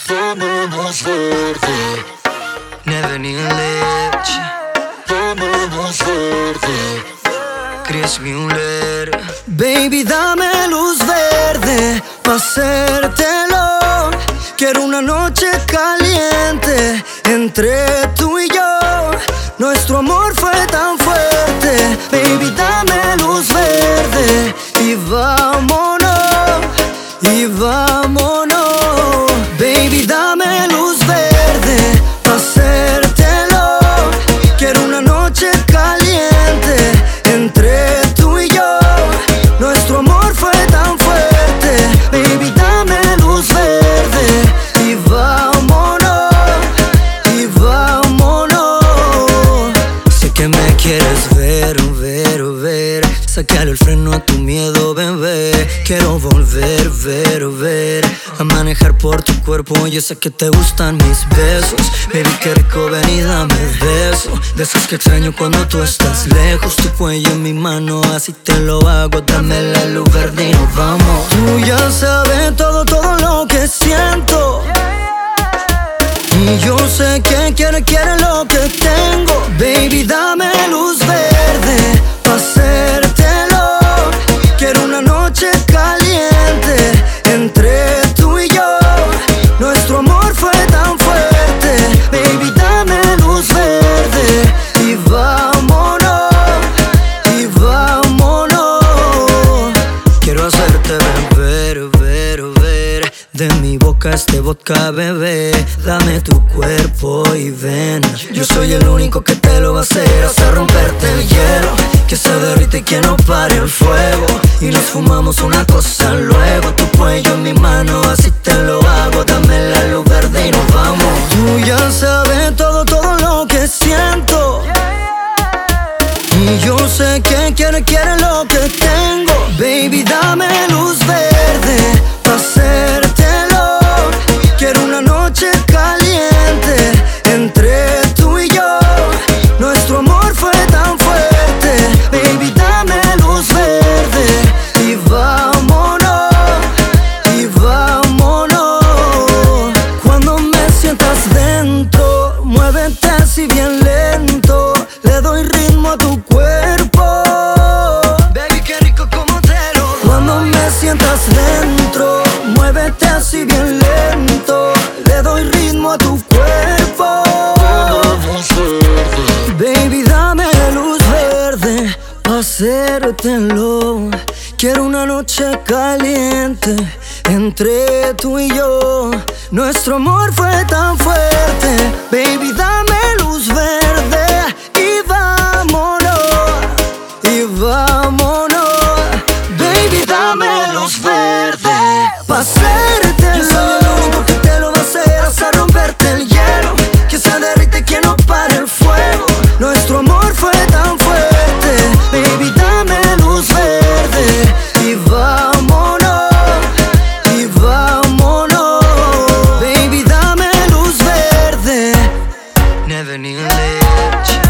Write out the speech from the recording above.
Dame luz verde. Never need leche. Dame luz verde. Chris Mueller. Baby, dame luz verde pa' hacértelo. Quiero una noche caliente entre tú y yo. Nuestro amor fue tan fuerte. Baby, dame luz verde y vámonos, y vámonos. Baby, dame luz verde pa' hacértelo. Quiero una noche caliente entre tú y yo. Nuestro amor fue tan fuerte. Baby, dame luz verde y vámonos, y vámonos. Sé que me quieres ver, ver, ver. Sácale el freno a tu miedo, bebé. Quiero volver, ver a manejar por tu cuerpo. Yo sé que te gustan mis besos. Baby, qué rico, ven y dame beso. De esos que extraño cuando tú estás lejos. Tu cuello en mi mano, así te lo hago. Dame la luz verde y nos vamos. Tú ya sabes todo lo que siento. Y yo sé que quiere lo que tengo. Baby, dame luz verde pa' hacértelo. Quiero una noche caliente entre tú y yo. Nuestro amor fue tan fuerte. Baby, dame luz verde y vámonos, y vámonos. Quiero hacerte ver, ver de mi boca este vodka, bebé. Dame tu cuerpo y ven. Yo soy el único que te lo va a hacer hasta romperte el hielo. Que se derrite y que no pare el fuego. Y nos fumamos una cosa luego. Tu cuello en mi mano, así te lo hago. Dame la luz verde y nos vamos. Tú ya sabes todo lo que siento. Y yo sé que quiere lo que tengo. Baby, dame luz verde pa' hacértelo. Quiero una noche caliente entre tú y yo. Nuestro amor fue tan fuerte. Baby, dame luz verde y vámonos, y vámonos. Cuando me sientas dentro, muévete así bien lento. Le doy ritmo a tu cuerpo. Baby, qué rico como te lo doy. Cuando me sientas dentro, muévete así bien lento. Le doy ritmo a tu cuerpo. Baby, dame luz verde pa' hacértelo. Quiero una noche caliente entre tú y yo. Nuestro amor fue tan fuerte. Baby, dame luz verde y vámonos, y vámonos. Baby, dame luz verde pa' hacértelo. Yo soy el único que te lo va a hacer hasta romperte el hielo. Que se derrite, que no pare el fuego. Nuestro amor fue tan fuerte. Baby, dame luz verde y vámonos, y vámonos. Baby, dame luz verde. Never need leche.